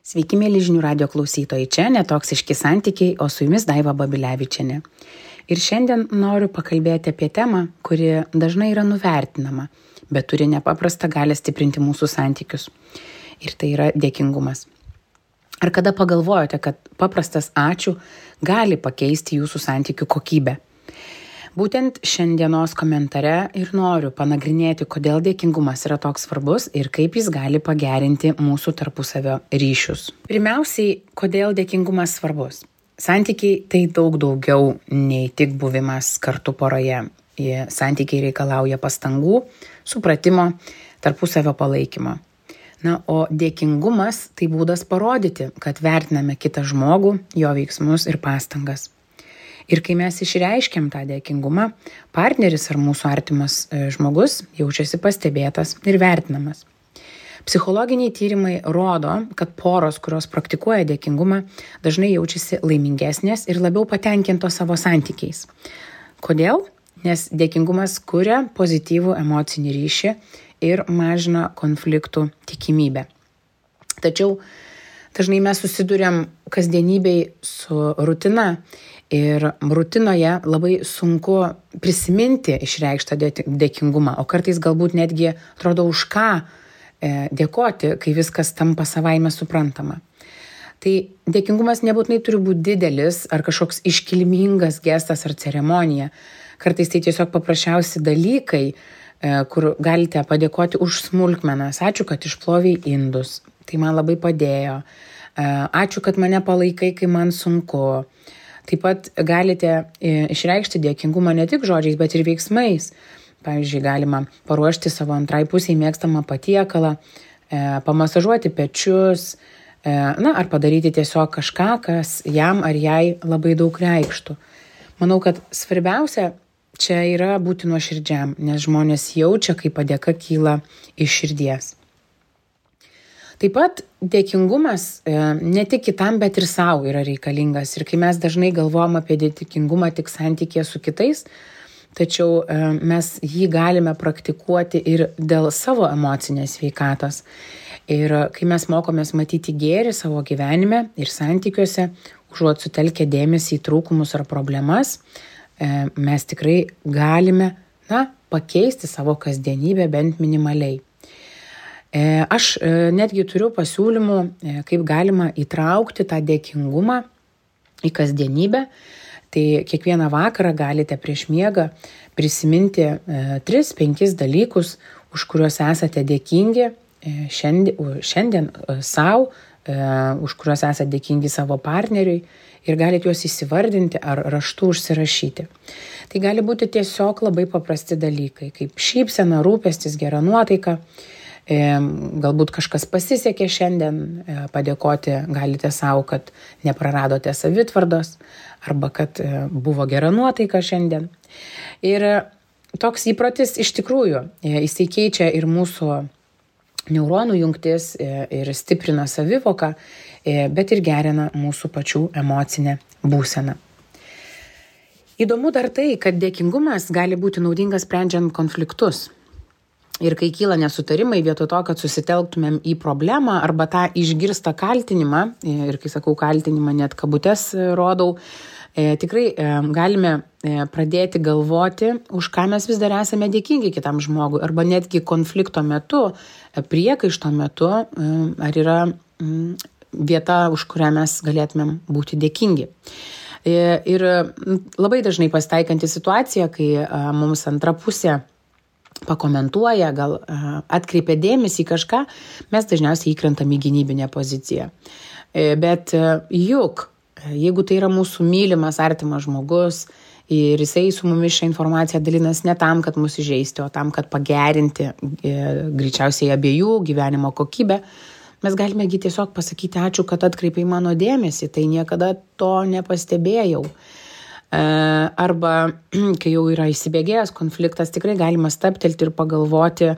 Sveiki, mėly žinių radio klausytojai, čia Netoksiški santykiai, o su jumis Daiva Babilevičienė. Ir šiandien noriu pakalbėti apie temą, kuri dažnai yra nuvertinama, bet turi nepaprastą galią stiprinti mūsų santykius. Ir tai yra dėkingumas. Ar kada pagalvojote, kad paprastas ačiū gali pakeisti jūsų santykių kokybę? Būtent šiandienos komentare ir noriu panagrinėti, kodėl dėkingumas yra toks svarbus ir kaip jis gali pagerinti mūsų tarpusavio ryšius. Pirmiausiai, kodėl dėkingumas svarbus? Santykiai tai daug daugiau nei tik buvimas kartu poroje. Santykiai reikalauja pastangų, supratimo, tarpusavio palaikymo. O dėkingumas tai būdas parodyti, kad vertiname kitą žmogų, jo veiksmus ir pastangas. Ir kai mes išreiškiam tą dėkingumą, partneris ar mūsų artimas žmogus jaučiasi pastebėtas ir vertinamas. Psichologiniai tyrimai rodo, kad poros, kurios praktikuoja dėkingumą, dažnai jaučiasi laimingesnės ir labiau patenkintos savo santykiais. Kodėl? Nes dėkingumas kuria pozityvų emocinį ryšį ir mažina konfliktų tikimybę. Tačiau dažnai mes susiduriam kasdienybėj su rutina. Ir rutinoje labai sunku prisiminti išreikštą dėkingumą, o kartais galbūt netgi atrodo už ką dėkoti, kai viskas tampa savaime suprantama. Tai dėkingumas nebūtinai turi būti didelis ar kažkoks iškilmingas gestas ar ceremonija. Kartais tai tiesiog paprasčiausi dalykai, kur galite padėkoti už smulkmenas. Ačiū, kad išplovei indus, tai man labai padėjo. Ačiū, kad mane palaikai, kai man sunku. Taip pat galite išreikšti dėkingumą ne tik žodžiais, bet ir veiksmais. Pavyzdžiui, galima paruošti savo antrai pusiai mėgstamą patiekalą, pamasažuoti pečius, ar padaryti tiesiog kažką, kas jam ar jai labai daug reikštų. Manau, kad svarbiausia čia yra būti nuoširdžiam, nes žmonės jaučia, kai padėka kyla iš širdies. Taip pat dėkingumas ne tik kitam, bet ir savo yra reikalingas. Ir kai mes dažnai galvojam apie dėkingumą tik santykėje su kitais, tačiau mes jį galime praktikuoti ir dėl savo emocinės sveikatos. Ir kai mes mokomės matyti gėrį savo gyvenime ir santykiuose, užuot sutelkę dėmesį į trūkumus ar problemas, mes tikrai galime pakeisti savo kasdienybę bent minimaliai. Aš netgi turiu pasiūlymų, kaip galima įtraukti tą dėkingumą į kasdienybę. Tai kiekvieną vakarą galite prieš miegą prisiminti 3-5 dalykus, už kuriuos esate dėkingi šiandien savo, už kuriuos esate dėkingi savo partneriui ir galite juos įsivardinti ar raštu užsirašyti. Tai gali būti tiesiog labai paprasti dalykai, kaip šypsena, rūpestis, gera nuotaika. Galbūt kažkas pasisekė šiandien, padėkoti galite savo, kad nepraradote savitvardos arba kad buvo gera nuotaika šiandien. Ir toks įprotis iš tikrųjų, jisai keičia ir mūsų neuronų jungtis ir stiprina savivoką, bet ir gerina mūsų pačių emocinę būseną. Įdomu dar tai, kad dėkingumas gali būti naudingas sprendžiant konfliktus. Ir kai kyla nesutarimai, vietoj to, kad susitelktumėm į problemą arba tą išgirstą kaltinimą, ir kai sakau kaltinimą, net kabutes rodau, tikrai galime pradėti galvoti, už ką mes vis dar esame dėkingi kitam žmogui, arba netgi konflikto metu, priekaišto metu, ar yra vieta, už kurią mes galėtumėm būti dėkingi. Ir labai dažnai pasitaikanti situacija, kai mums antra pusė pakomentuoja, gal atkreipia dėmesį į kažką, mes dažniausiai įkrentam į gynybinę poziciją. Bet juk, jeigu tai yra mūsų mylimas, artimas žmogus ir jisai su mumis šią informaciją dalinas ne tam, kad mus įžeisti, o tam, kad pagerinti greičiausiai abiejų gyvenimo kokybę, mes galime tiesiog pasakyti ačiū, kad atkreipiai mano dėmesį, tai niekada to nepastebėjau. Arba kai jau yra įsibėgėjęs konfliktas, tikrai galima stabtelti ir pagalvoti,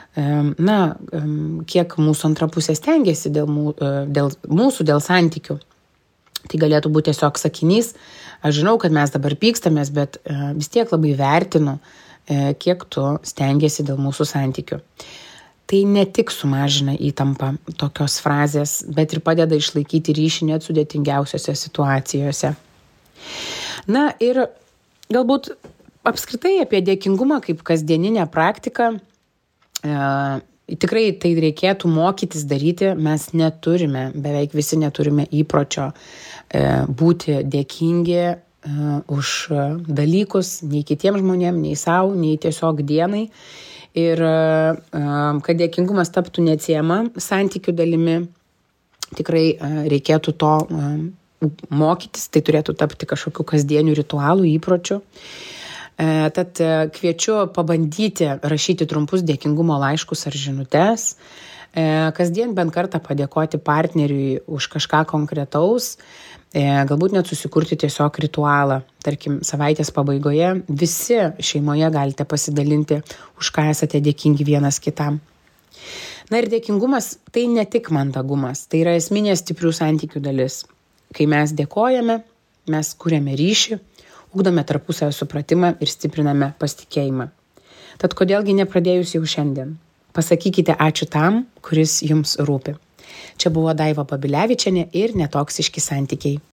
kiek mūsų antra pusė stengiasi dėl mūsų, dėl santykių. Tai galėtų būti tiesiog sakinys, aš žinau, kad mes dabar pykstamės, bet vis tiek labai vertinu, kiek tu stengiasi dėl mūsų santykių. Tai ne tik sumažina įtampą tokios frazės, bet ir padeda išlaikyti ryšį net sudėtingiausiose situacijose. Na ir galbūt apskritai apie dėkingumą kaip kasdieninę praktiką. Tikrai tai reikėtų mokytis daryti. Mes neturime, beveik visi neturime įpročio būti dėkingi už dalykus nei kitiems žmonėms, nei savo, nei tiesiog dienai. Ir kad dėkingumas taptų neatsiejama santykių dalimi, tikrai reikėtų to mokytis, tai turėtų tapti kažkokiu kasdieniu ritualu, įpročiu. Tad kviečiu pabandyti rašyti trumpus dėkingumo laiškus ar žinutes, kasdien bent kartą padėkoti partneriui už kažką konkretaus, galbūt net susikurti tiesiog ritualą. Tarkim, savaitės pabaigoje visi šeimoje galite pasidalinti, už ką esate dėkingi vienas kitam. Na ir dėkingumas tai ne tik mandagumas, tai yra esminė stiprių santykių dalis. Kai mes dėkojame, mes kuriame ryšį, ugdome tarpusavio supratimą ir stipriname pasitikėjimą. Tad kodėlgi nepradėjus jau šiandien? Pasakykite ačiū tam, kuris jums rūpi. Čia buvo Daiva Babilevičienė ir Netoksiški santykiai.